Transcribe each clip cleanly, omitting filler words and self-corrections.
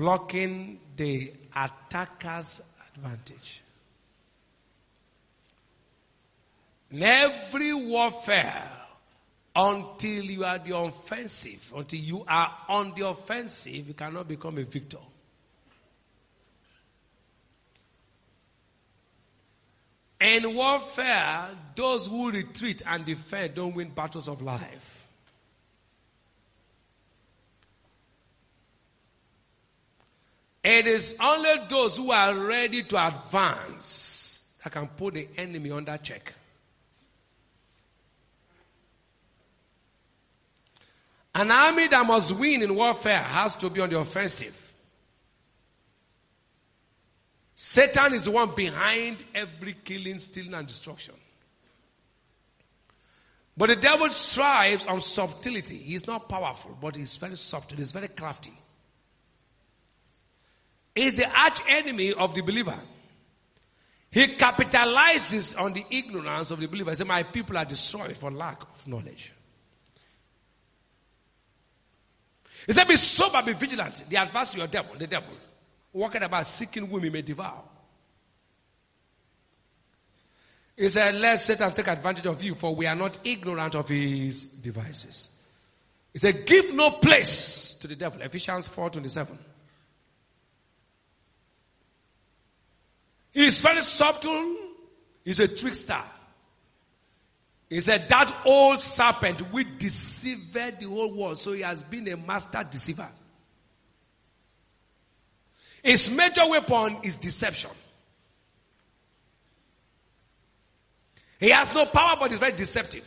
blocking the attacker's advantage. In every warfare, until you are the offensive, until you are on the offensive, you cannot become a victor. In warfare, those who retreat and defend don't win battles of life. It is only those who are ready to advance that can put the enemy under check. An army that must win in warfare has to be on the offensive. Satan is the one behind every killing, stealing, and destruction. But the devil strives on subtlety. He's not powerful, but he's very subtle. He's very crafty. He's the arch enemy of the believer. He capitalizes on the ignorance of the believer. He says, my people are destroyed for lack of knowledge. He said, be sober, be vigilant. The adversary, the devil, walking about seeking whom he may devour. He said, let Satan take advantage of you, for we are not ignorant of his devices. He said, give no place to the devil. Ephesians 4:27. He is very subtle. He's a trickster. He said, that old serpent which deceived the whole world. So he has been a master deceiver. His major weapon is deception. He has no power, but he's very deceptive.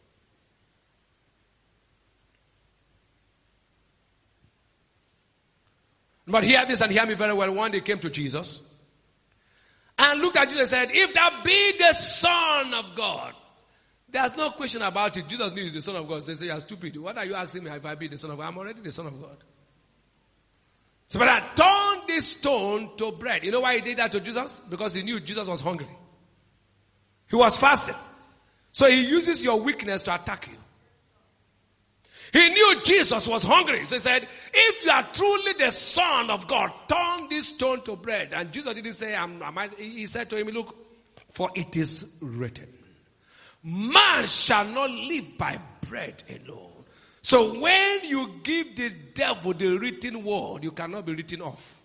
But hear this and hear me very well. One day came to Jesus and looked at Jesus and said, if thou be the Son of God. There's no question about it. Jesus knew he's the Son of God. So they say, you're stupid. What are you asking me if I be the Son of God? I'm already the Son of God. So, but I turned this stone to bread. You know why he did that to Jesus? Because he knew Jesus was hungry. He was fasting. So he uses your weakness to attack you. He knew Jesus was hungry. So he said, if you are truly the Son of God, turn this stone to bread. And Jesus didn't say, he said to him, look, for it is written, man shall not live by bread alone. So when you give the devil the written word, you cannot be written off.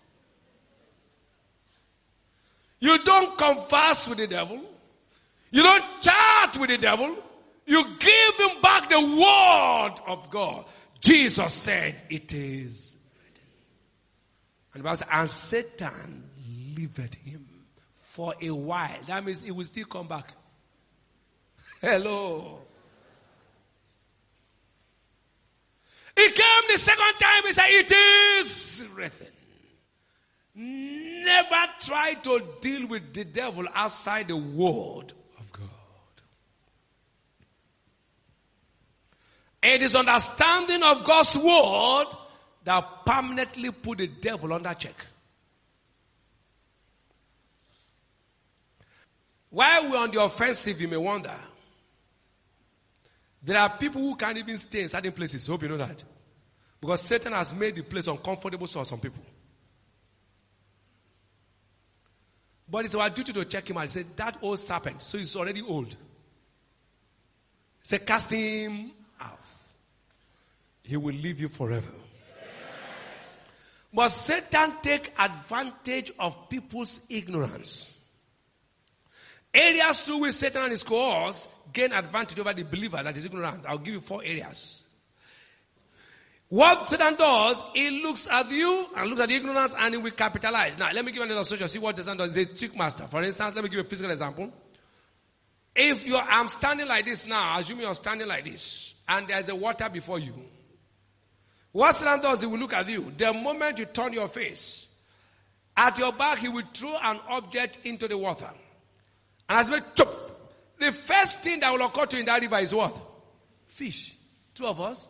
You don't converse with the devil. You don't chat with the devil. You give him back the word of God. Jesus said, it is written. And the Bible says, and Satan lived him for a while. That means he will still come back. Hello. He came the second time, he said, it is written. Never try to deal with the devil outside the word of God. It is understanding of God's word that permanently put the devil under check. While we're on the offensive, you may wonder, there are people who can't even stay in certain places. Hope you know that. Because Satan has made the place uncomfortable for some people. But it's our duty to check him out. He said, that old serpent, so he's already old. He said, cast him out. He will leave you forever. But Satan takes advantage of people's ignorance. Areas through which Satan and his cohorts gain advantage over the believer that is ignorant. I'll give you 4 areas. What Satan does, he looks at you and looks at the ignorance and he will capitalize. Now, let me give you an illustration. See what Satan does. He's a trick master. For instance, let me give you a physical example. If I'm standing like this now, assuming you're standing like this, and there's a water before you, what Satan does, he will look at you. The moment you turn your face, at your back, he will throw an object into the water. And as well, chop. The first thing that will occur to you in that river is what? Fish. 2 of us.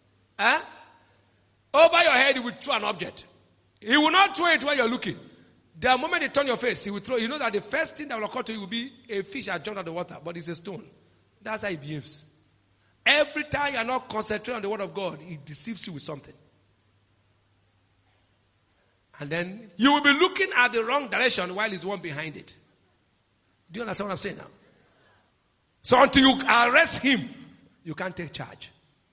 Over your head, he will throw an object. He will not throw it while you're looking. The moment you turn your face, he will throw. You know that the first thing that will occur to you will be a fish that jumped out of the water, but it's a stone. That's how he behaves. Every time you are not concentrating on the word of God, he deceives you with something. And then you will be looking at the wrong direction while he's the one behind it. Do you understand what I'm saying now? So until you arrest him, you can't take charge.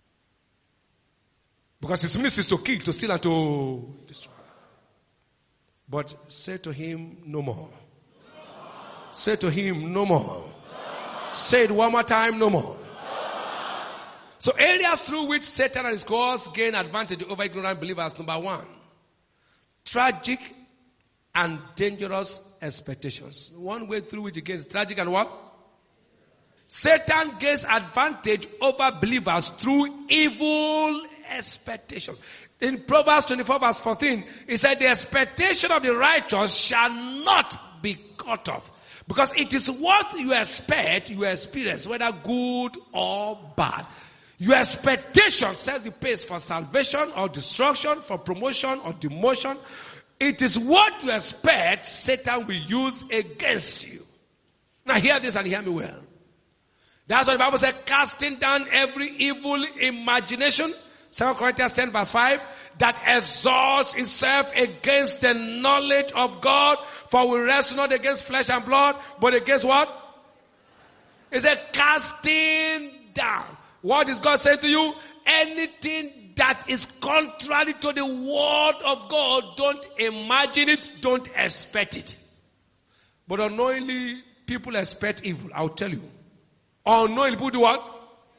Because his ministry is to kill, to steal, and to destroy. But say to him, no more. Say to him, no more. Say it one more time, no more. So areas through which Satan and his cohorts gain advantage over ignorant believers. Number one, tragic and dangerous expectations. One way through which he gains tragic and what? Satan gains advantage over believers through evil expectations. In Proverbs 24 verse 14, it said, the expectation of the righteous shall not be cut off. Because it is what you expect, you experience, whether good or bad. Your expectation sets the pace for salvation or destruction, for promotion or demotion. It is what you expect Satan will use against you. Now hear this and hear me well. That's what the Bible says, casting down every evil imagination, 2 Corinthians 10 verse 5, that exalts itself against the knowledge of God, for we wrestle not against flesh and blood, but against what? It said casting down. What does God say to you? Anything that is contrary to the word of God, don't imagine it, don't expect it. But unknowingly, people expect evil, I'll tell you. Unknowingly, people do what?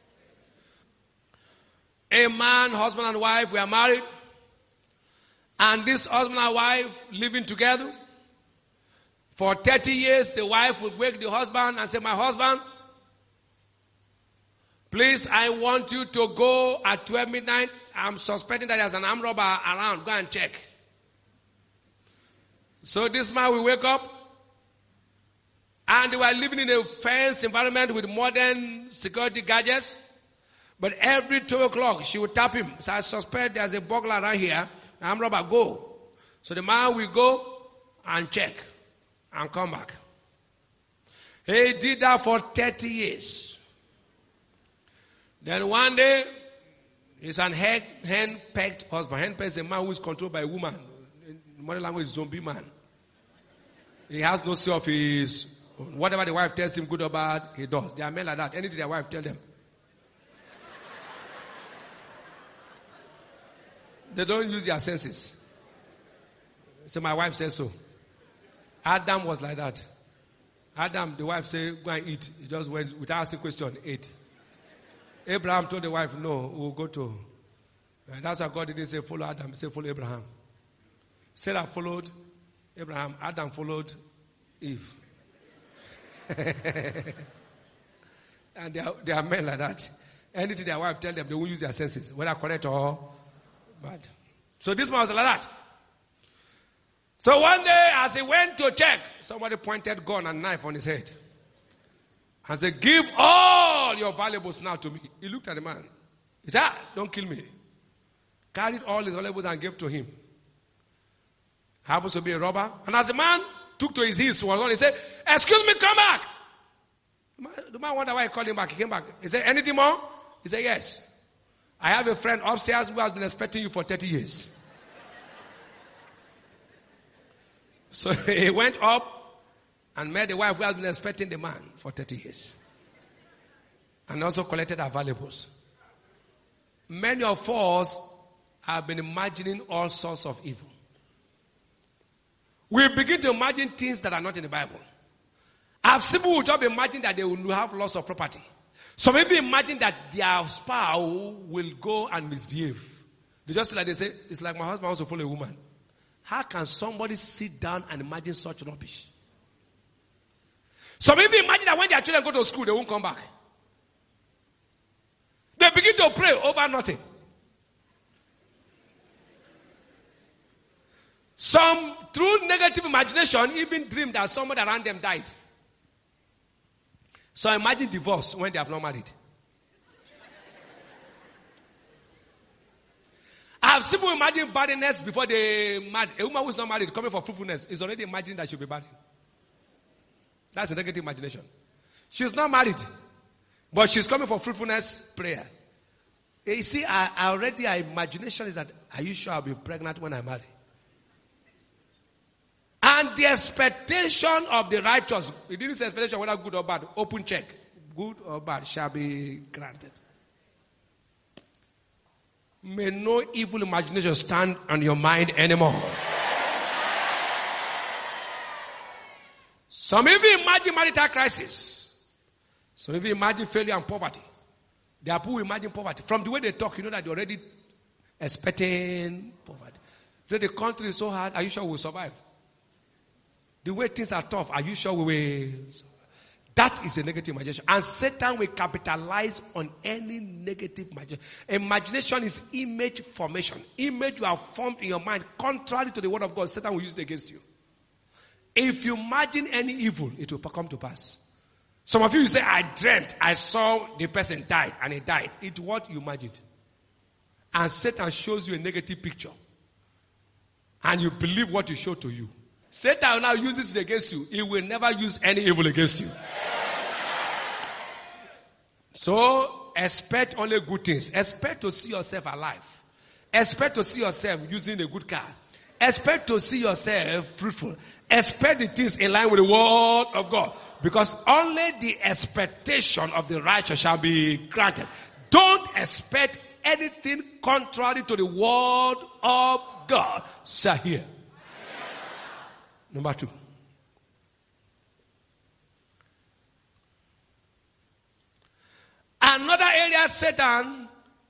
A man, husband and wife, we are married. And this husband and wife living together. For 30 years, the wife would wake the husband and say, my husband, please, I want you to go at 12 midnight. I'm suspecting that there's an armed robber around. Go and check. So this man will wake up. And they were living in a fenced environment with modern security gadgets. But every 2 o'clock, she would tap him. So I suspect there's a burglar around here. I'm robber, go. So the man will go and check and come back. He did that for 30 years. Then one day, he's an hen-pecked husband. Hen-pecked is a man who is controlled by a woman. In modern language, zombie man. He has no say of his own. Whatever the wife tells him, good or bad, he does. There are men like that. Anything their wife tells them. They don't use their senses. So my wife says so. Adam was like that. Adam, the wife said, go and eat. He just went without asking question, ate. Abraham told the wife, no, we'll go to. And that's why God didn't say follow Adam, he said follow Abraham. Sarah followed Abraham, Adam followed Eve. And they are men like that. Anything their wife tells them, they won't use their senses, whether correct or bad. So this man was like that. So one day, as he went to check, somebody pointed gun and knife on his head. And said, give all your valuables now to me. He looked at the man. He said, don't kill me. Carried all his valuables and gave to him. Happens to be a robber. And as the man took to his heels to one, he said, excuse me, come back. The man wondered why he called him back. He came back. He said, anything more? He said, yes. I have a friend upstairs who has been expecting you for 30 years. So he went up and met the wife who has been expecting the man for 30 years. And also collected her valuables. Many of us have been imagining all sorts of evil. We begin to imagine things that are not in the Bible. I've seen people who just imagine that they will have loss of property. Some even imagine that their spouse will go and misbehave. They just like they say, it's like my husband also follow a woman. How can somebody sit down and imagine such rubbish? Some even imagine that when their children go to school, they won't come back. They begin to pray over nothing. Some, through negative imagination, even dream that somebody around them died. So imagine divorce when they have not married. I have seen people imagine barrenness before they marry. A woman who is not married coming for fruitfulness is already imagining that she'll be barren. That's a negative imagination. She's not married, but she's coming for fruitfulness prayer. You see, our imagination is that, are you sure I'll be pregnant when I marry? And the expectation of the righteous, it didn't say expectation whether good or bad, open check, good or bad shall be granted. May no evil imagination stand on your mind anymore. Some of you imagine marital crisis. Some of you imagine failure and poverty. There are people who imagine poverty. From the way they talk, you know that they're already expecting poverty. The country is so hard, are you sure we'll survive? The way things are tough, are you sure we will survive? That is a negative imagination. And Satan will capitalize on any negative imagination. Imagination is image formation. Image you have formed in your mind contrary to the word of God. Satan will use it against you. If you imagine any evil, it will come to pass. Some of you say, I dreamt, I saw the person died, and he died. It's what you imagined. And Satan shows you a negative picture. And you believe what he showed to you. Satan now uses it against you. He will never use any evil against you. So, expect only good things. Expect to see yourself alive. Expect to see yourself using a good car. Expect to see yourself fruitful. Expect the things in line with the word of God. Because only the expectation of the righteous shall be granted. Don't expect anything contrary to the word of God shall hear. Number 2. Another area Satan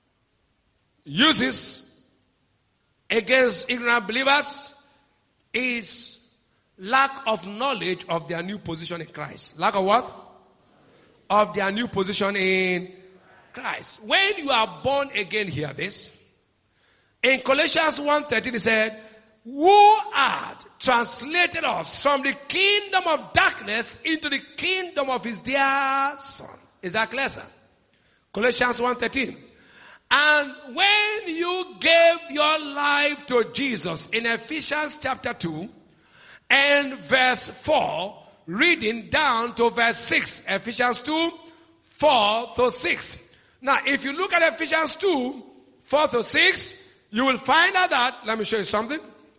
uses against ignorant believers is lack of knowledge of their new position in Christ. Lack of what? Of their new position in Christ. When you are born again, hear this. In Colossians 1:13 it said, who had translated us from the kingdom of darkness into the kingdom of his dear Son. Is that clear, sir? Colossians 1:13. And when you gave your life to Jesus in Ephesians chapter 2 and verse 4, reading down to verse 6, Ephesians 2, 4 to 6. Now, if you look at Ephesians 2, 4 to 6, you will find out that, let me show you something.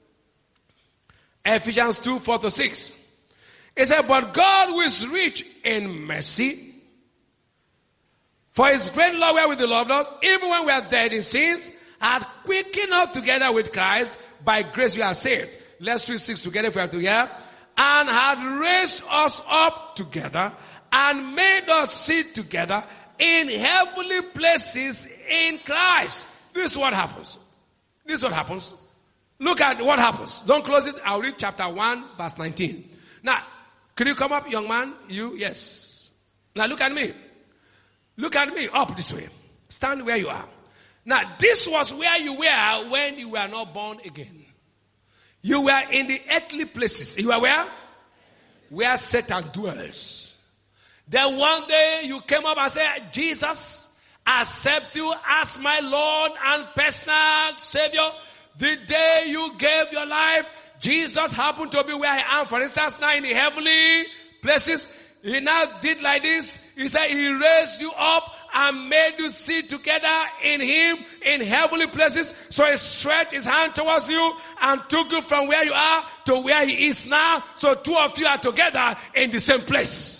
Ephesians 2, 4 to 6. It said, but God who is rich in mercy, for his great love wherewith he loved us, even when we are dead in sins, had quickened us together with Christ, by grace we are saved. Let's read 6 together if we have to hear. And had raised us up together, and made us sit together in heavenly places in Christ. This is what happens. This is what happens. Look at what happens. Don't close it. I'll read chapter 1, verse 19. Now, can you come up, young man? You? Yes. Now look at me. Look at me up this way. Stand where you are. Now, this was where you were when you were not born again. You were in the earthly places. You were where? Where Satan dwells. Then one day you came up and said, Jesus, accept you as my Lord and personal Savior. The day you gave your life, Jesus happened to be where I am. For instance, now in the heavenly places, he now did like this. He said he raised you up and made you sit together in him in heavenly places. So he stretched his hand towards you and took you from where you are to where he is now. So two of you are together in the same place.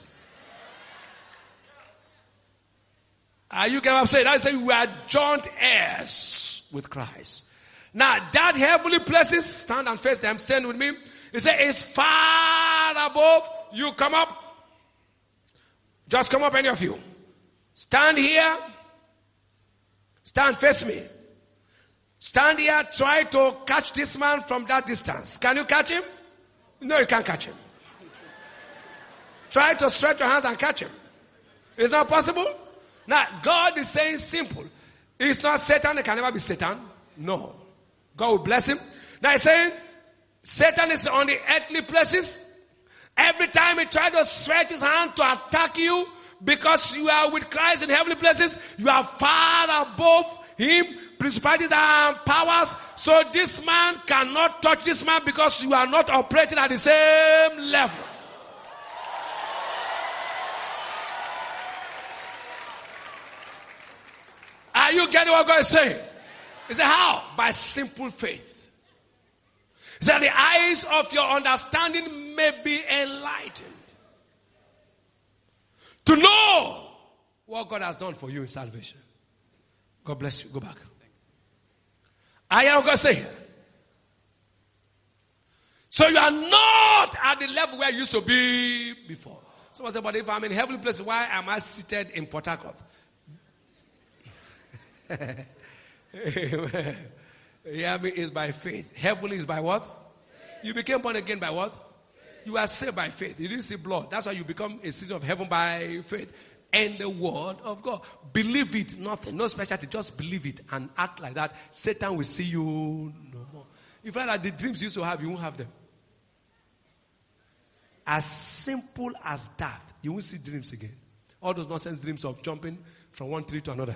You can have said, I say we are joint heirs with Christ. Now that heavenly places, stand and face them, stand with me. He said it's far above. You come up. Just come up, any of you. Stand here. Stand, face me. Stand here, try to catch this man from that distance. Can you catch him? No, you can't catch him. Try to stretch your hands and catch him. It's not possible. Now, God is saying simple. It's not Satan, it can never be Satan. No. God will bless him. Now he's saying, Satan is on the earthly places. Every time he tries to stretch his hand to attack you, because you are with Christ in heavenly places, you are far above him, principalities and powers. So this man cannot touch this man because you are not operating at the same level. Are you getting what God is saying? He said, how? By simple faith. So that the eyes of your understanding may be enlightened. To know what God has done for you in salvation. God bless you. Go back. I am going to say. So you are not at the level where you used to be before. Someone said, but if I'm in heavenly place, why am I seated in Port Harcourt? Yeah, it's by faith. Heavenly is by what? You became born again by what? You are saved by faith. You didn't see blood. That's why you become a citizen of heaven by faith. And the word of God. Believe it, nothing. No specialty. Just believe it and act like that. Satan will see you no more. If you find that the dreams you used to have, you won't have them. As simple as that, you won't see dreams again. All those nonsense dreams of jumping from one tree to another.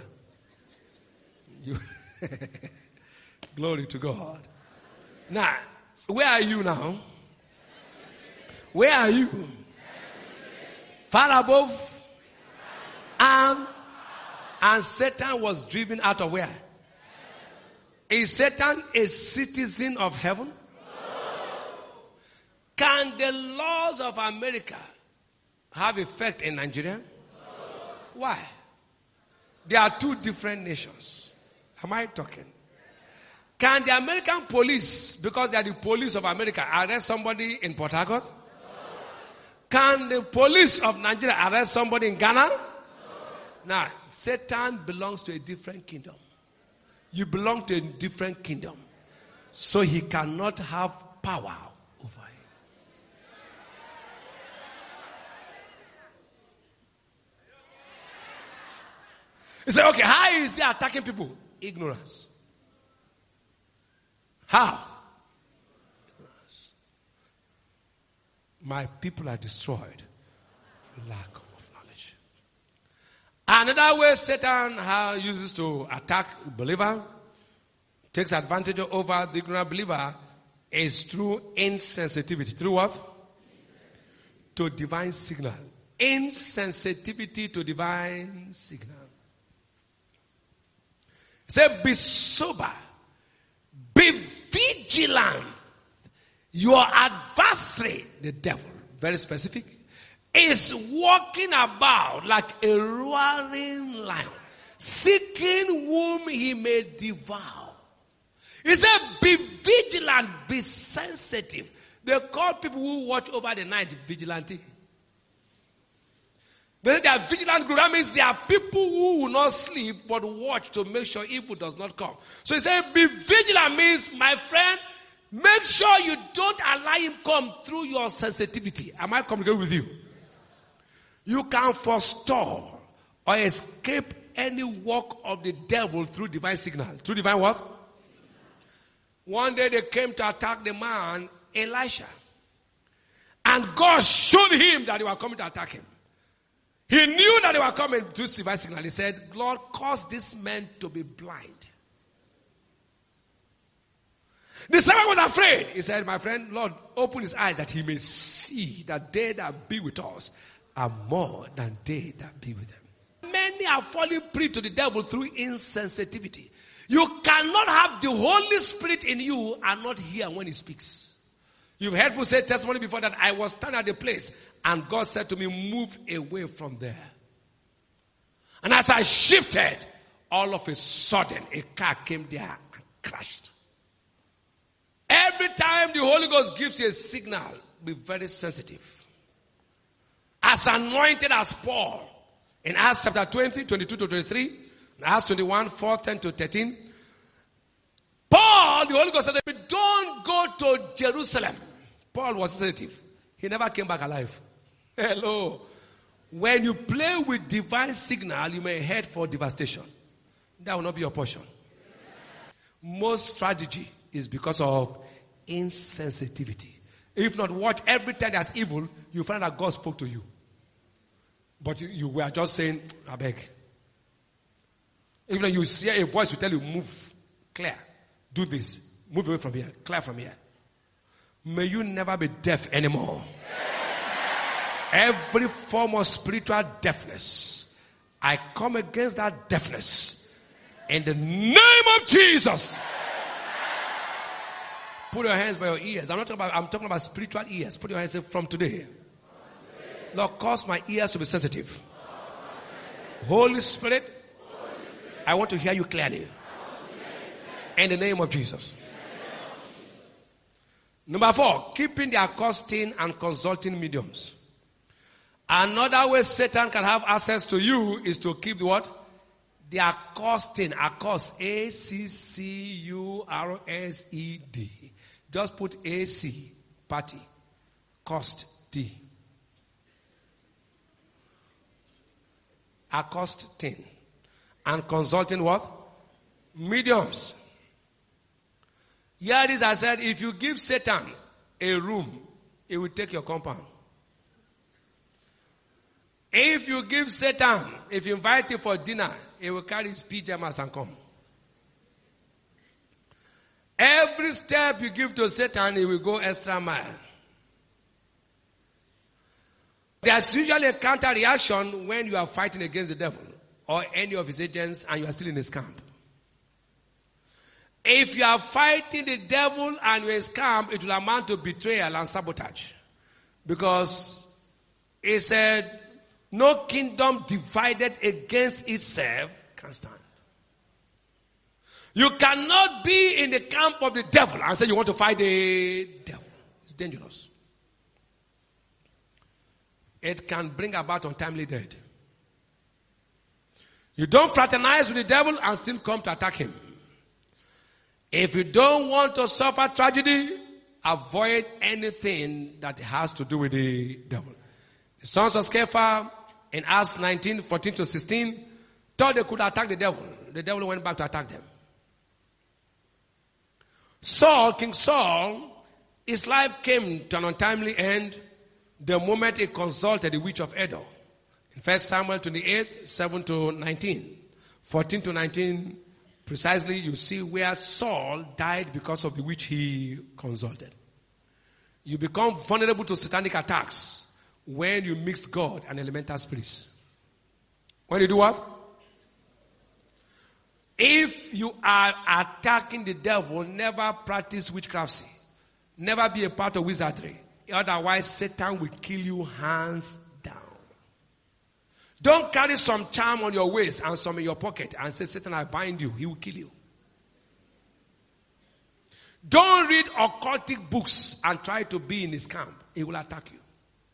Glory to God. Now, where are you now? Where are you? Far above. And Satan was driven out of where? Is Satan a citizen of heaven? Can the laws of America have effect in Nigeria? Why? There are two different nations. Am I talking? Can the American police, because they are the police of America, arrest somebody in Port Harcourt? Can the police of Nigeria arrest somebody in Ghana? Now, Satan belongs to a different kingdom. You belong to a different kingdom. So he cannot have power over you. He said, okay, how is he attacking people? Ignorance. How? Ignorance. My people are destroyed for lack of knowledge. Another way Satan uses to attack a believer, takes advantage over the ignorant believer, is through insensitivity. Through what? To divine signal. Insensitivity to divine signal. Say, be sober. Be vigilant. Your adversary, the devil, very specific, is walking about like a roaring lion, seeking whom he may devour. He said, be vigilant, be sensitive. They call people who watch over the night vigilante. They are vigilant group. That means there are people who will not sleep but watch to make sure evil does not come. So he said, be vigilant means, my friend, make sure you don't allow him come through your sensitivity. Am I communicating with you? You can forestall or escape any work of the devil through divine signal. Through divine what? One day they came to attack the man, Elisha. And God showed him that they were coming to attack him. He knew that they were coming to divine signal. He said, Lord, cause this man to be blind. The servant was afraid. He said, my friend, Lord, open his eyes that he may see that they that be with us are more than they that be with them. Many are falling prey to the devil through insensitivity. You cannot have the Holy Spirit in you and not hear when he speaks. You've heard people say testimony before that I was standing at a place and God said to me, move away from there. And as I shifted, all of a sudden a car came there and crashed. Every time the Holy Ghost gives you a signal, be very sensitive. As anointed as Paul in Acts chapter 20, 22 to 23, Acts 21, 4, 10 to 13. Paul, the Holy Ghost said, don't go to Jerusalem. Paul was sensitive. He never came back alive. Hello. When you play with divine signal, you may head for devastation. That will not be your portion. Most strategy is because of insensitivity. If not, watch every time there's evil, you find that God spoke to you. But you were just saying, I beg. Even you hear a voice will tell you, move, clear, do this, move away from here, clear from here. May you never be deaf anymore. Every form of spiritual deafness, I come against that deafness in the name of Jesus. Put your hands by your ears. I'm talking about spiritual ears. Put your hands, say, from today. Lord, cause my ears to be sensitive. Holy Spirit, I want to hear you clearly. In the name of Jesus. Number 4, keeping the accosting and consulting mediums. Another way Satan can have access to you is to keep the what? The accosting. Accost. A-C-C-U-R-S-E-D. Just put A-C. Party. Cost. T. Accosting. And consulting what? Mediums. Here it is, I said, if you give Satan a room, he will take your compound. If you give Satan, if you invite him for dinner, he will carry his pajamas and come. Every step you give to Satan, he will go extra mile. There's usually a counter reaction when you are fighting against the devil or any of his agents and you are still in his camp. If you are fighting the devil and you're in his camp, it will amount to betrayal and sabotage. Because he said, no kingdom divided against itself can stand. You cannot be in the camp of the devil and say you want to fight the devil. It's dangerous. It can bring about untimely death. You don't fraternize with the devil and still come to attack him. If you don't want to suffer tragedy, avoid anything that has to do with the devil. The sons of Sceva in Acts 19:14-16 thought they could attack the devil. The devil went back to attack them. Saul, King Saul, his life came to an untimely end the moment he consulted the witch of Endor. In 1 Samuel 28, 7-19, 14-19, precisely you see where Saul died because of the witch he consulted. You become vulnerable to satanic attacks when you mix God and elemental spirits. When you do what? If you are attacking the devil, never practice witchcraft. Never be a part of wizardry. Otherwise, Satan will kill you hands down. Don't carry some charm on your waist and some in your pocket and say, Satan, I bind you. He will kill you. Don't read occultic books and try to be in his camp. He will attack you.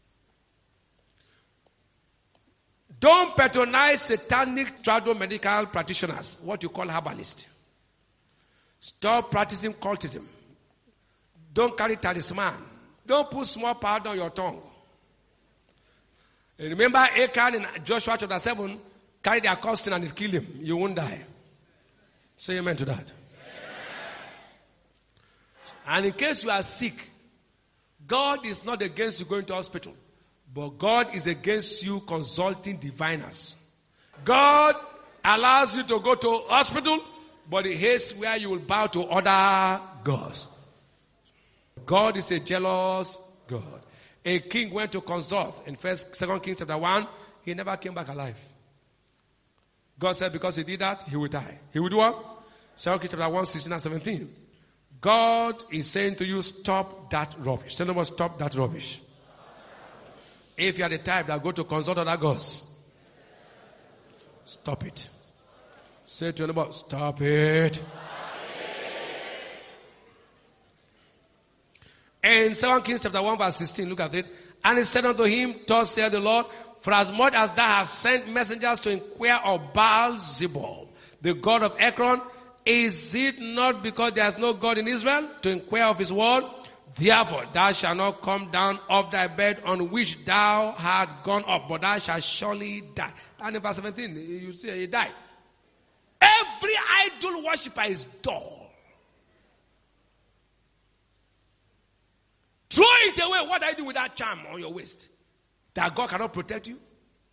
Don't patronize satanic tradomedical practitioners, what you call herbalists. Stop practicing cultism. Don't carry talisman. Don't put small powder on your tongue. And remember Achan in Joshua chapter 7 carried the accosting and it killed him. You won't die. Say amen to that. Amen. And in case you are sick, God is not against you going to hospital. But God is against you consulting diviners. God allows you to go to hospital, but he hates where you will bow to other gods. God is a jealous God. A king went to consult in 2 Kings chapter 1. He never came back alive. God said because he did that, he will die. He will do what? 2 Kings chapter 1, 16 and 17. God is saying to you, stop that rubbish. Tell them, stop that rubbish. If you are the type that go to consult other gods, stop it. Say to your neighbor, stop it. And 2 Kings chapter 1 verse 16, look at it. And he said unto him, thus saith the Lord, for as much as thou hast sent messengers to inquire of Baal-zebub, the god of Ekron, is it not because there is no God in Israel to inquire of his word? Therefore, thou shalt not come down off thy bed on which thou had gone up, but thou shalt surely die. And in verse 17, you see, he died. Every idol worshiper is dull. Throw it away. What are you doing with that charm on your waist? That God cannot protect you?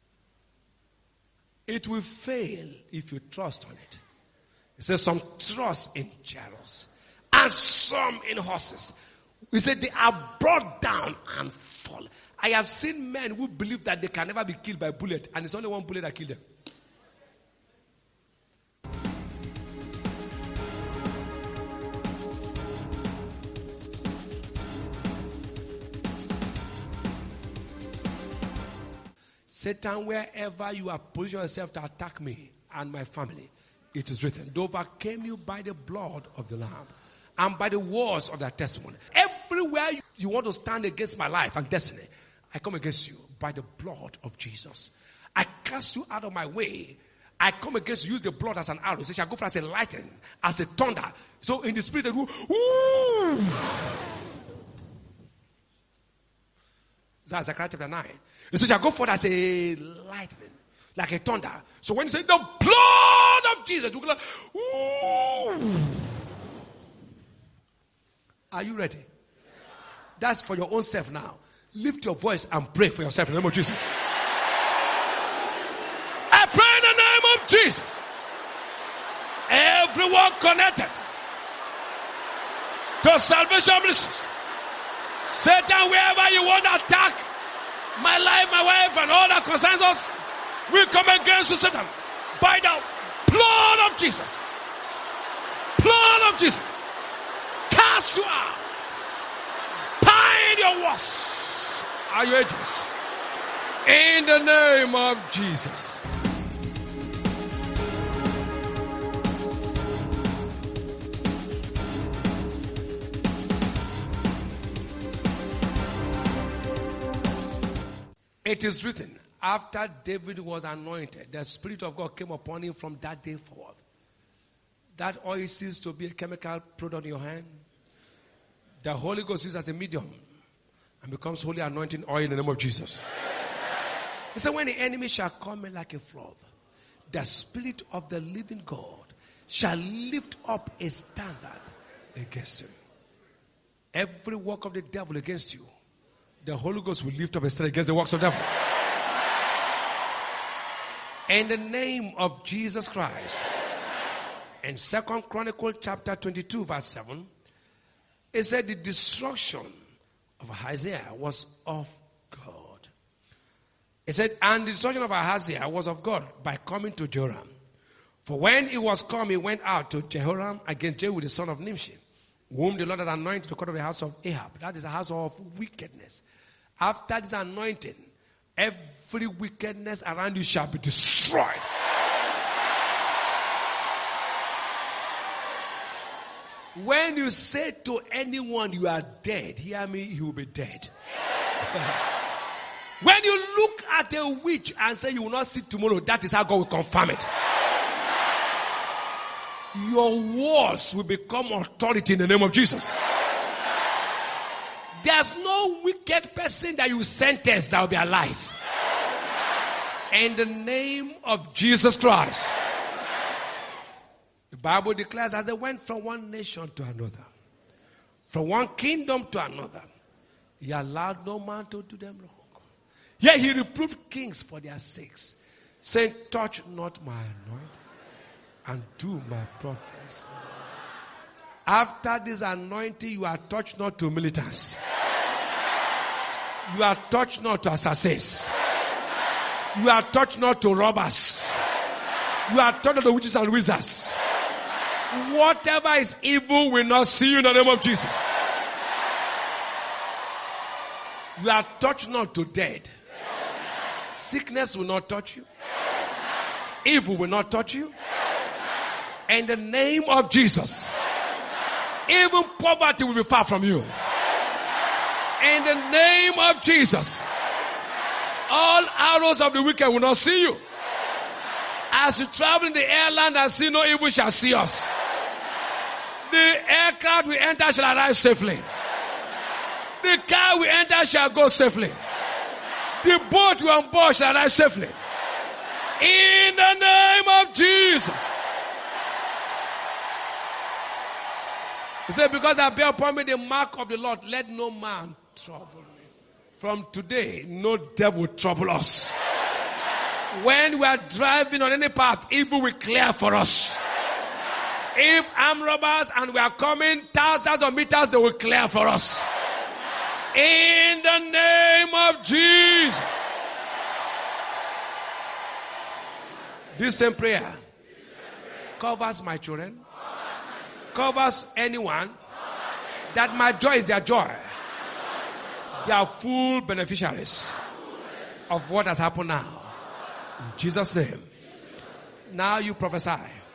It will fail if you trust on it. It says some trust in chariots and some in horses. He said they are brought down and fall. I have seen men who believe that they can never be killed by a bullet, and it's only one bullet that killed them. Satan, wherever you are positioning yourself to attack me and my family, it is written, they overcame you by the blood of the Lamb and by the words of their testimony. Everywhere you want to stand against my life and destiny, I come against you by the blood of Jesus. I cast you out of my way. I come against you, use the blood as an arrow. So shall go for as a lightning, as a thunder. So in the spirit, they go, ooh. That's Zechariah chapter 9. So shall go forth as a lightning, like a thunder. So when you say the blood of Jesus, you go like, ooh. Are you ready? That's for your own self now. Lift your voice and pray for yourself in the name of Jesus. I pray in the name of Jesus. Everyone connected to Salvation Ministries, Satan, wherever you want to attack my life, my wife, and all that concerns us, we come against you, Satan, by the blood of Jesus. Blood of Jesus. Cast you out. Bind your works. Are you agents? In the name of Jesus. It is written, after David was anointed, the Spirit of God came upon him from that day forward. That oil ceased to be a chemical product in your hand. The Holy Ghost used as a medium and becomes holy anointing oil in the name of Jesus. He said, when the enemy shall come in like a flood, the Spirit of the living God shall lift up a standard against him. Every work of the devil against you, the Holy Ghost will lift up a standard against the works of the devil. In the name of Jesus Christ. In 2 Chronicles chapter 22 verse 7, it said the destruction of Ahaziah was of God. It said, and the destruction of Ahaziah was of God by coming to Joram. For when he was come, he went out to Jehoram against Jehu the son of Nimshi, whom the Lord had anointed to cut off the house of Ahab. That is a house of wickedness. After this anointing, every wickedness around you shall be destroyed. When you say to anyone you are dead, hear me, he will be dead. When you look at a witch and say you will not see tomorrow, that is how God will confirm it. Your words will become authority in the name of Jesus. There's no wicked person that you sentence that will be alive. In the name of Jesus Christ. The Bible declares as they went from one nation to another, from one kingdom to another, he allowed no man to do them wrong. Yet he reproved kings for their sakes, saying, touch not my anointing and do my prophets. After this anointing, you are touched not to militants. You are touched not to assassins. You are touched not to robbers. You are touched not to witches and wizards. Whatever is evil will not see you in the name of Jesus. You are touched not to dead. Sickness will not touch you. Evil will not touch you. In the name of Jesus. Even poverty will be far from you. In the name of Jesus. All arrows of the wicked will not see you. As you travel in the airland and see no evil shall see us. The aircraft we enter shall arrive safely. The car we enter shall go safely. The boat we on board shall arrive safely. In the name of Jesus. He said, because I bear upon me the mark of the Lord, let no man trouble me. From today, no devil will trouble us. When we are driving on any path, evil will clear for us. If armed robbers and we are coming thousands of meters, they will clear for us. In the name of Jesus. This same prayer covers my children, covers anyone that my joy is their joy. They are full beneficiaries. of what has happened now. In Jesus' name. Now you prophesy.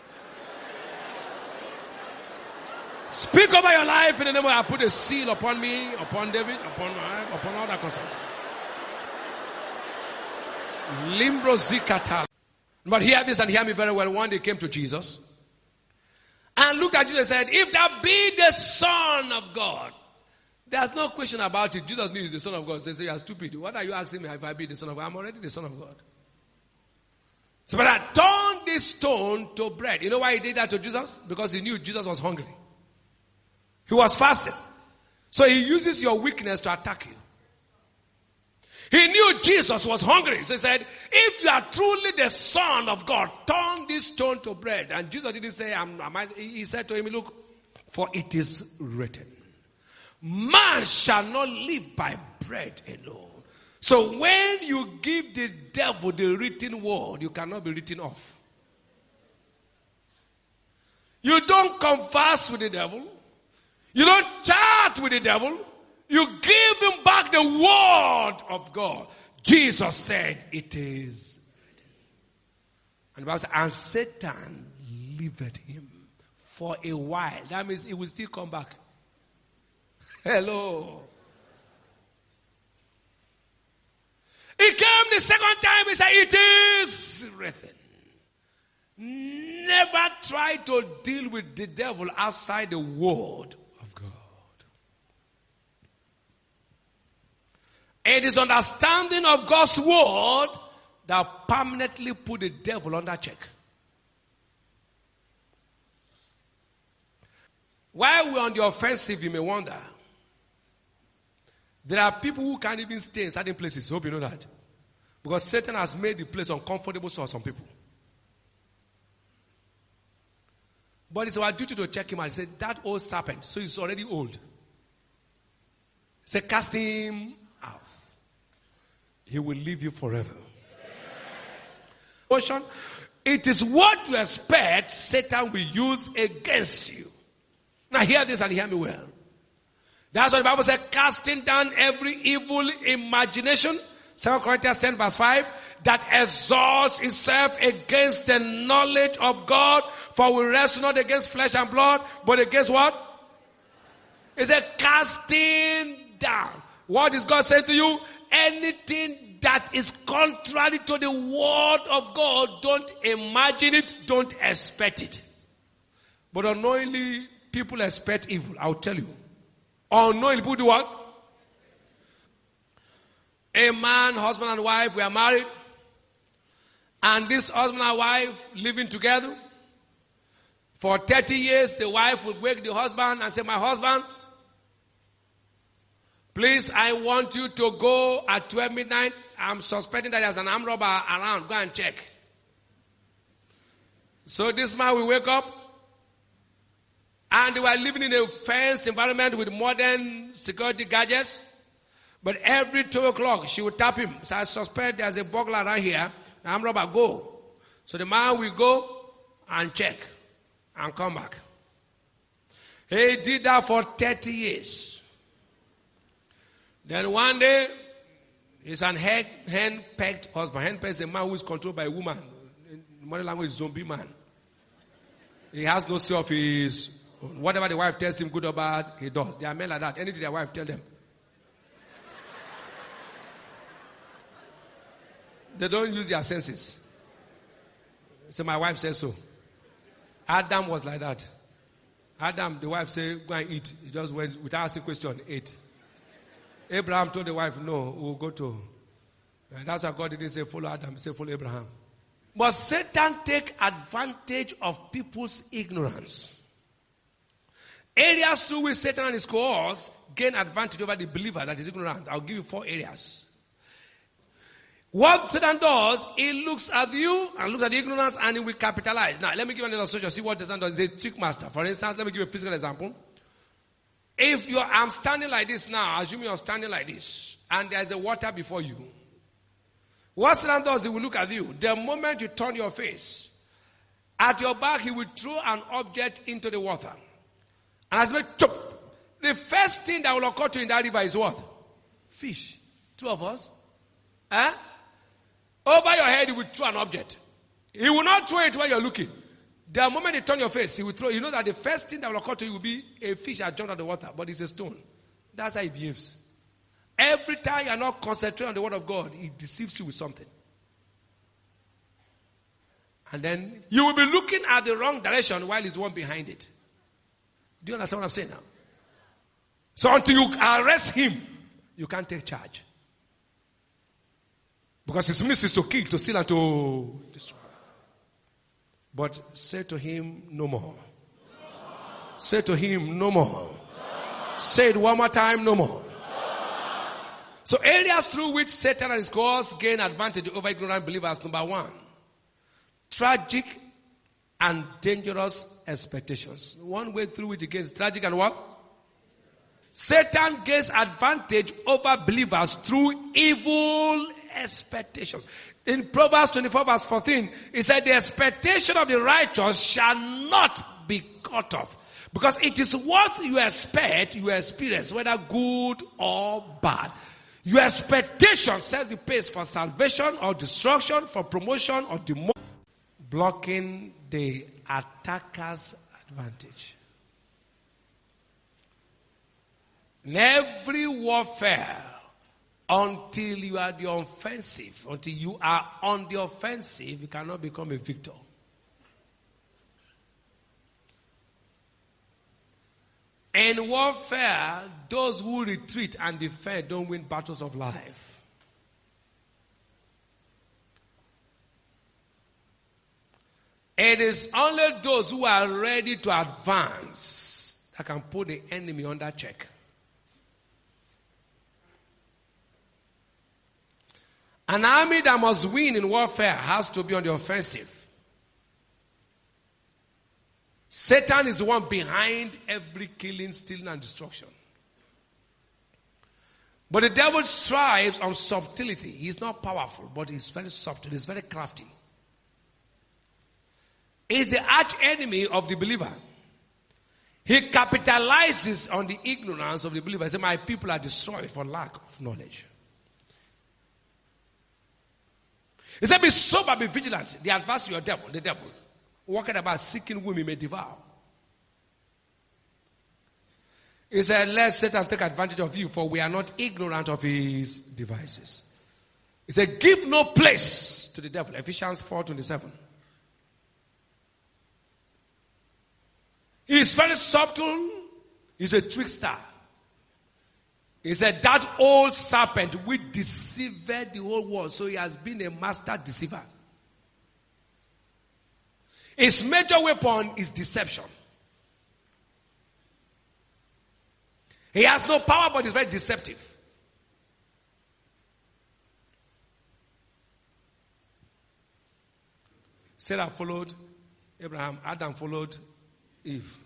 Speak over your life in the name of I put a seal upon me, upon David, upon my life, upon all that concerns me. Limbro zikata. But hear this and hear me very well. One day came to Jesus and looked at Jesus and said, if thou be the Son of God. There's no question about it. Jesus knew he's the Son of God. So they say, you are stupid. What are you asking me if I be the Son of God? I'm already the Son of God. So but I turned this stone to bread. You know why he did that to Jesus? Because he knew Jesus was hungry. He was fasting. So he uses your weakness to attack you. He knew Jesus was hungry. So he said, if you are truly the Son of God, turn this stone to bread. And Jesus didn't say, he said to him, look, for it is written, man shall not live by bread alone. So when you give the devil the written word, you cannot be written off. You don't converse with the devil. You don't chat with the devil. You give him back the word of God. Jesus said, it is written. And the Bible says, and Satan lived him for a while. That means he will still come back. Hello. He came the second time, he said, it is written. Never try to deal with the devil outside the word of God. It is understanding of God's word that permanently put the devil under check. While we're on the offensive, you may wonder, there are people who can't even stay in certain places. Hope you know that. Because Satan has made the place uncomfortable for some people. But it's our duty to check him out. He said, that old serpent, so he's already old. He said, cast him out. He will leave you forever. Ocean, it is what you expect Satan will use against you. Now hear this and hear me well. That's what the Bible said, casting down every evil imagination, 2 Corinthians 10 verse 5, that exalts itself against the knowledge of God, for we wrestle not against flesh and blood, but against what? It's a casting down. What is God saying to you? Anything that is contrary to the word of God, don't imagine it, don't expect it. But unknowingly, people expect evil, I'll tell you. Unknowingly, people do what? A man, husband and wife, we are married. And this husband and wife living together. For 30 years, the wife would wake the husband and say, my husband, please, I want you to go at 12 midnight. I'm suspecting that there's an armed robber around. Go and check. So this man will wake up. And they were living in a fenced environment with modern security gadgets. But every 2 o'clock, she would tap him. So I suspect there's a burglar around here. The armed robber, go. So the man will go and check and come back. He did that for 30 years. Then one day, he's an hen-pecked husband. Hen-pecked is a man who is controlled by a woman. In modern language, zombie man. He has no say of his own. Whatever the wife tells him, good or bad, he does. There are men like that. Anything their wife tells them. They don't use their senses. So my wife says so. Adam was like that. Adam, the wife said, go and eat. He just went, without asking question, ate. Abraham told the wife, no, we'll go to. And that's why God didn't say follow Adam, he said follow Abraham. But Satan take advantage of people's ignorance. Areas through which Satan and his cohorts gain advantage over the believer that is ignorant. I'll give you 4 areas. What Satan does, he looks at you and looks at the ignorance and he will capitalize. Now, let me give you an illustration. See what Satan does. He's a trick master. For instance, let me give you a physical example. If I'm standing like this now, assume you're standing like this, and there's a water before you. What Satan does, he will look at you. The moment you turn your face, at your back, he will throw an object into the water. And as the first thing that will occur to you in that river is what? Fish. 2 of us. Over your head, he will throw an object. He will not throw it when you're looking. The moment you turn your face, he will throw. You know that the first thing that will occur to you will be a fish that jumped out of the water, but it's a stone. That's how he behaves. Every time you are not concentrating on the word of God, he deceives you with something. And then you will be looking at the wrong direction while he's the one behind it. Do you understand what I'm saying now? So until you arrest him, you can't take charge. Because his mission is to kill, to steal, and to destroy. But say to him, no more. Say to him, no more. Say it one more time, no more. So areas through which Satan and his cohorts gain advantage over ignorant believers. Number one, tragic and dangerous expectations. One way through which he gains tragic and what? Satan gains advantage over believers through evil expectations. In Proverbs 24 verse 14, it said, the expectation of the righteous shall not be cut off. Because it is what you expect, you experience, whether good or bad. Your expectation sets the pace for salvation or destruction, for promotion or demotion, blocking the attacker's advantage. In every warfare, until you are the offensive, until you are on the offensive, you cannot become a victor. In warfare, those who retreat and defend don't win battles of life. It is only those who are ready to advance that can put the enemy under check. An army that must win in warfare has to be on the offensive. Satan is the one behind every killing, stealing, and destruction. But the devil strives on subtlety. He's not powerful, but he's very subtle. He's very crafty. He's the arch enemy of the believer. He capitalizes on the ignorance of the believer. He says, my people are destroyed for lack of knowledge. He said, be sober, be vigilant. The adversary, your devil, the devil, walking about seeking whom he may devour. He said, let Satan take advantage of you, for we are not ignorant of his devices. He said, give no place to the devil. Ephesians 4:27. He is very subtle. He's a trickster. He said, that old serpent which deceived the whole world. So he has been a master deceiver. His major weapon is deception. He has no power, but he's very deceptive. Sarah followed Abraham. Adam followed Eve.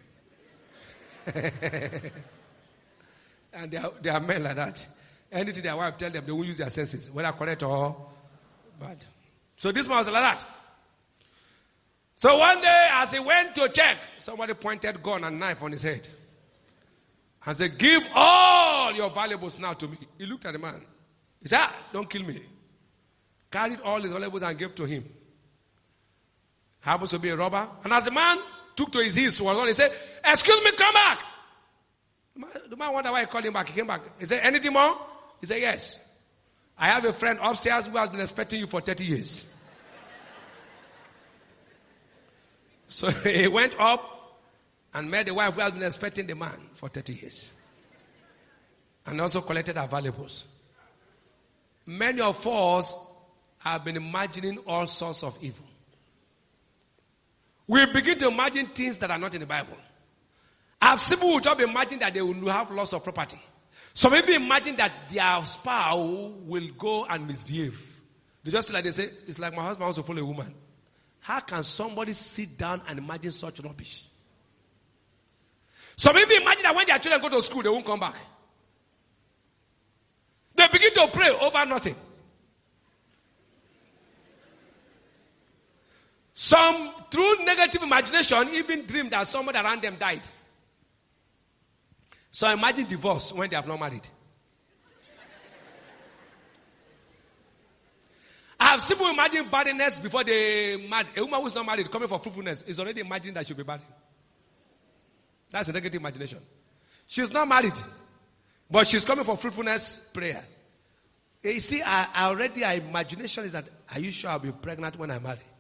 And they are men like that. Anything their wife tell them, they will use their senses, whether correct or bad. So this man was like that. So one day, as he went to check, somebody pointed gun and knife on his head and said, give all your valuables now to me. He looked at the man. He said, don't kill me. Carried all his valuables and gave to him. Happens to be a robber. And as the man took to his heels, he said, excuse me, come back. The man wondered why he called him back. He came back. He said, anything more? He said, yes. I have a friend upstairs who has been expecting you for 30 years. So he went up and met the wife who has been expecting the man for 30 years. And also collected her valuables. Many of us have been imagining all sorts of evil. We begin to imagine things that are not in the Bible. I've seen people who just imagine that they will have loss of property. Some even imagine that their spouse will go and misbehave. They just like they say, it's like my husband also follow a woman. How can somebody sit down and imagine such rubbish? Some even imagine that when their children go to school, they won't come back. They begin to pray over nothing. Some, through negative imagination, even dream that somebody around them died. So imagine divorce when they have not married. have seen people imagine barrenness before they marry. A woman who is not married coming for fruitfulness is already imagining that she'll be barren. That's a negative imagination. She's not married, but she's coming for fruitfulness prayer. You see, our imagination is that, are you sure I'll be pregnant when I marry?